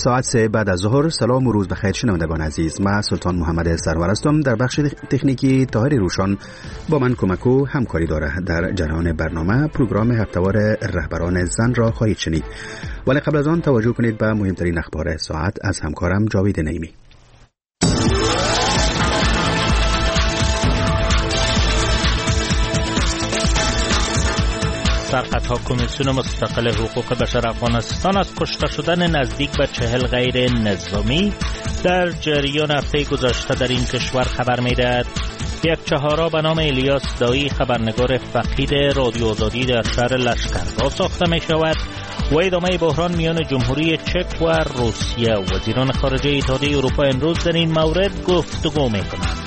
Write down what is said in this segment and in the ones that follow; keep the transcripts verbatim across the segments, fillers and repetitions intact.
ساعت سه بعد از ظهر. سلام و روز بخیر شنوندگان عزیز. من سلطان محمد سرور هستم. در بخش تکنیکی طاهر روشن با من کمک و همکاری داره. در جریان برنامه پروگرام هفته‌وار رهبران زن را خواهید شنید، ولی قبل از آن توجه کنید به مهمترین اخبار ساعت از همکارم جاوید نعیمی. سرقطها کمیسیون مستقل حقوق بشر افغانستان از کشته شدن نزدیک به چهل غیر نظامی در جریان هفته گذشته در این کشور خبر می‌دهد. یک چهارا به نام الیاس دایی خبرنگار فقید رادیو آزادی در شهر لشکرگاه ساخته می شود و ادامه بحران میان جمهوری چک و روسیه. وزیران خارجه اتحادیه اروپا امروز در این مورد گفتگو می کنند.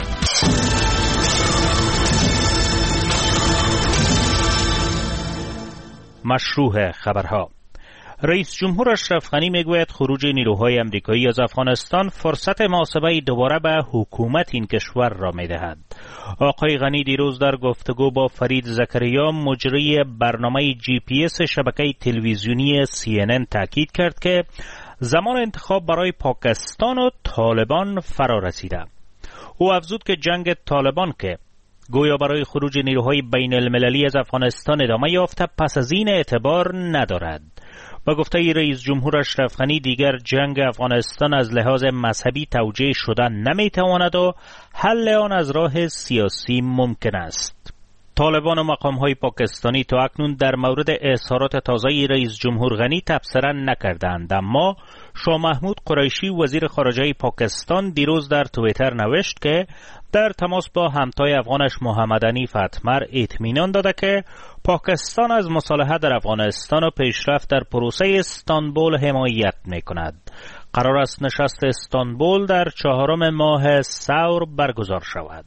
مشروع خبرها. رئیس جمهور اشرف غنی میگوید خروج نیروهای امریکایی از افغانستان فرصت محاسبه دوباره به حکومت این کشور را میدهد. آقای غنی دیروز در گفتگو با فرید زکریا مجری برنامه جی پی اس شبکه تلویزیونی سی ان ان تاکید کرد که زمان انتخاب برای پاکستان و طالبان فرا رسیده. او افزود که جنگ طالبان که گویا برای خروج نیروهای بین المللی از افغانستان ادامه یافته پس از این اعتبار ندارد. با گفته رئیس جمهور اشرف غنی دیگر جنگ افغانستان از لحاظ مذهبی توجیه شدن نمیتواند و حل آن از راه سیاسی ممکن است. طالبان و مقام‌های پاکستانی تا اکنون در مورد اظهارات تازه رئیس جمهور غنی تبصره نکردند، اما شاه محمود قریشی وزیر خارجه پاکستان دیروز در توییتر نوشت که در تماس با همتای افغانش محمد حنیف اتمر اطمینان داده که پاکستان از مصالحه در افغانستان و پیشرفت در پروسه استانبول حمایت می‌کند. قرار است نشست استانبول در چهارم ماه سور برگزار شود.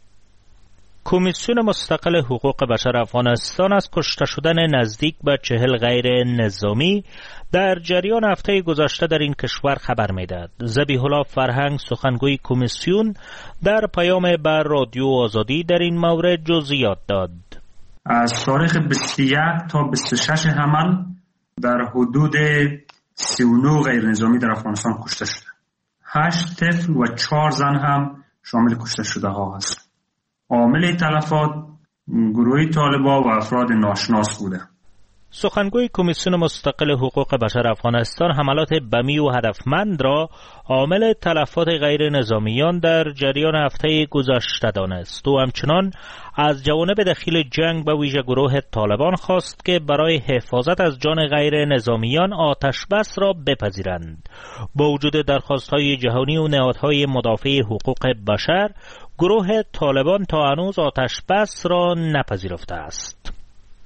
کمیسیون مستقل حقوق بشر افغانستان از کشته شدن نزدیک به چهل غیر نظامی در جریان هفته گذشته در این کشور خبر می‌دهد. ذبیح الله فرهنگ سخنگوی کمیسیون در پیام بر رادیو آزادی در این مورد جزئیات داد. از تاریخ بیست و یک تا بیست و شش حمل در حدود سی و نه غیر نظامی در افغانستان کشته شده. هشت طفل و چهار زن هم شامل کشته شده ها هست. عامل تلفات گروه طالبان و افراد ناشناس بوده. سخنگوی کمیسیون مستقل حقوق بشر افغانستان حملات بمی و هدفمند را عامل تلفات غیر نظامیان در جریان هفته گذشته دانست. و همچنان از جوانب دخیل جنگ به ویژه گروه طالبان خواست که برای حفاظت از جان غیر نظامیان آتش بس را بپذیرند. با وجود درخواست‌های جهانی و نهادهای مدافع حقوق بشر، گروه طالبان تا هنوز آتش بس را نپذیرفته است.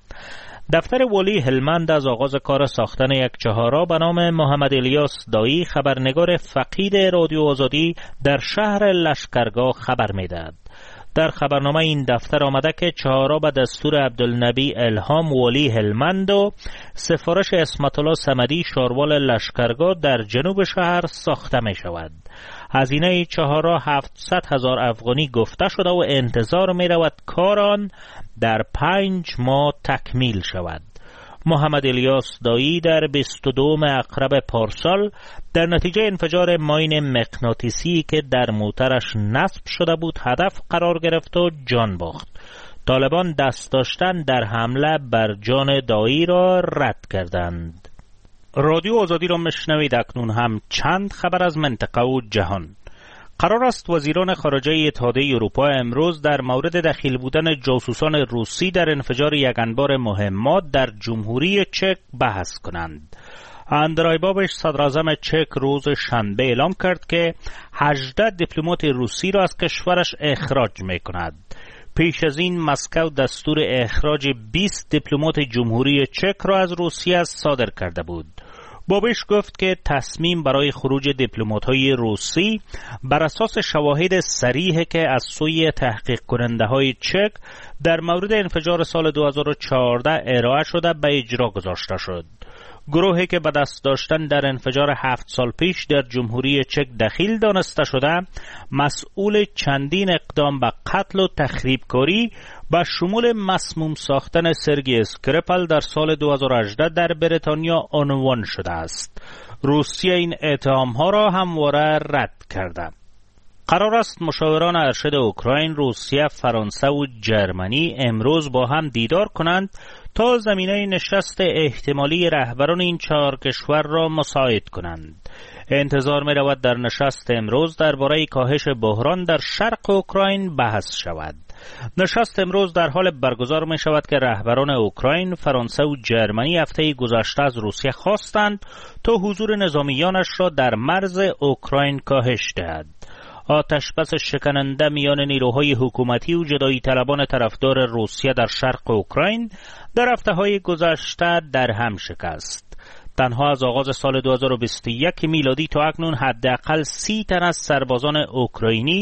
دفتر ولی هلمند از آغاز کار ساختن یک چهارراه به نام محمد الیاس دایی خبرنگار فقید رادیو آزادی در شهر لشکرگاه خبر می‌دهد. در خبرنامه این دفتر آمده که چهارراه به دستور عبدالنبی الهام ولی هلمند و سفارش اسمت الله صمدی شاروال لشکرگاه در جنوب شهر ساخته می شود. هزینه چهارراه هفتصد هزار افغانی گفته شده و انتظار می رود کار آن در پنج ماه تکمیل شود. محمد الیاس دایی در بیست و دوم اقرب پارسال در نتیجه انفجار ماین مغناطیسی که در موترش نصب شده بود هدف قرار گرفت و جان باخت. طالبان دست داشتن در حمله بر جان دایی را رد کردند. رادیو آزادی را مشنوید. اکنون هم چند خبر از منطقه و جهان. قرار است وزیران خارجه اتحادیه اروپا امروز در مورد دخیل بودن جاسوسان روسی در انفجار یک انبار مهمات در جمهوری چک بحث کنند. اندرای بابش صدراعظم چک روز شنبه اعلام کرد که هجده دیپلمات روسی را از کشورش اخراج می‌کند. پیش از این مسکو دستور اخراج بیست دیپلمات جمهوری چک را از روسیه صادر کرده بود. بابش گفت که تصمیم برای خروج دیپلمات‌های روسی بر اساس شواهد صریحی که از سوی تحقیق کننده های چک در مورد انفجار سال دو هزار و چهارده ارائه شده به اجرا گذاشته شد. گروهی که به دست داشتن در انفجار هفت سال پیش در جمهوری چک دخیل دانسته شده مسئول چندین اقدام به قتل و تخریبکاری با شمول مسموم ساختن سرگی اسکریپل در سال دو هزار و هجده در بریتانیا عنوان شده است. روسیه این اتهام‌ها را همواره رد کرده. قرار است مشاوران ارشد اوکراین، روسیه، فرانسه و جرمنی امروز با هم دیدار کنند تا زمینه نشست احتمالی رهبران این چهار کشور را مساعد کنند. انتظار می رود در نشست امروز درباره کاهش بحران در شرق اوکراین بحث شود. نشست امروز در حال برگزار می شود که رهبران اوکراین، فرانسه و جرمنی هفته گذشته از روسیه خواستند تا حضور نظامیانش را در مرز اوکراین کاهش دهد. آتش بس شکننده میان نیروهای حکومتی و جدایی طلبان طرفدار روسیه در شرق اوکراین در هفته‌های گذشته در هم شکست. تنها از آغاز سال دو هزار و بیست و یک میلادی تا اکنون حداقل سی تن از سربازان اوکراینی